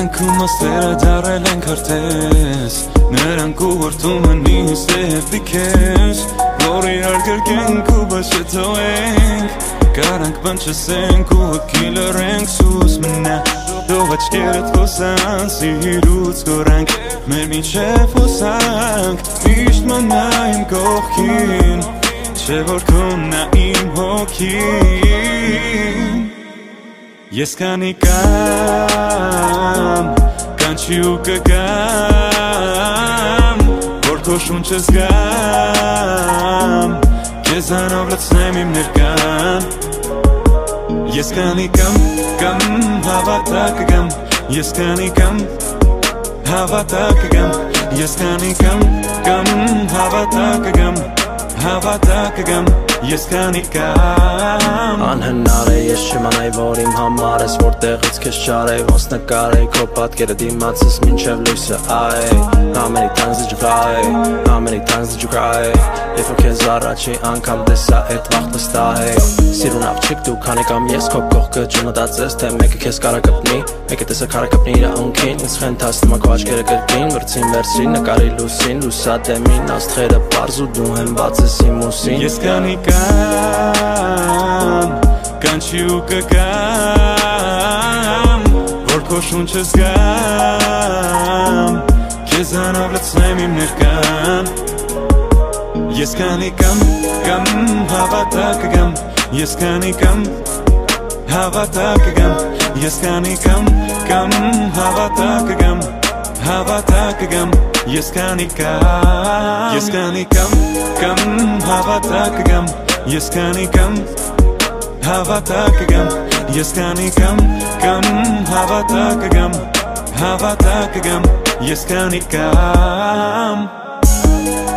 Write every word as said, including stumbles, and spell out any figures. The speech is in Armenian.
Մենք ու մաստերը դարել ենք արդես Նրանք ուղորդում են ինձ դեպի քեզ Որ իրար գրկենք ու բայց չթողենք Կարանք բնչսենք ու հոգի լռենք Սուս մնա Թող աչքերդ խոսան Սիրուց գորանք Մեր մինչև հոսանք Միշտ մնա իմ կողքին Չէ որ քոննա իմ հոգին Ես կանի կամ Կանչի ու կգամ Որ քո շունչը զգամ Քեզանով լցնեմ իմ ներկան Ես կանի կամ Կամ հավատա կգամ Ես կանի կամ Հավատա կգամ Ես կանի կամ Կամ հավատա կգամ Հավատա կգամ Ես կանի կամ Անհնար է ես չիմանայի որ իմ համար ես Որտեղից քեզ չարեի ոնց նկարեի Քո պատկերը դիմացս մինչև լույսը այ How many times did you cry How many times did you cry If որ քեզ առաջի անգամ տեսա էդ վաղտը ստահեի Սիրուն աղջիկ դու քանի կամ ես քո կողքը չմտածես Թե մեկը քեզ կարա կպնի Մեկը տեսա կարա կպնի իր ունքին Ինձ խենթացնում ա քո աչքերը կրկին Վրցին վերցրի նկարի լուսին Լուսադեմին աստղերը պարզ ու դու հեն բացես իմ ուսին Ես կանի կամ Կանչի ու կգամ Որ քո շունչը զգամ Քեզանով լցնեմ իմ ներկան Ես կանի կամ Կամ հավատա կգամ Ես կանի կամ Հավատա կգամ Ես կանի կամ Կամ հավատա կգամ Հավատա կգամ Ես կանի կամ Ես կանի կամ Կամ հավատա կգամ Ես կանի կամ Հավատա կգամ Ես կանի կամ Կամ հավատա կգամ Հավատա կգամ Ես կանի կամ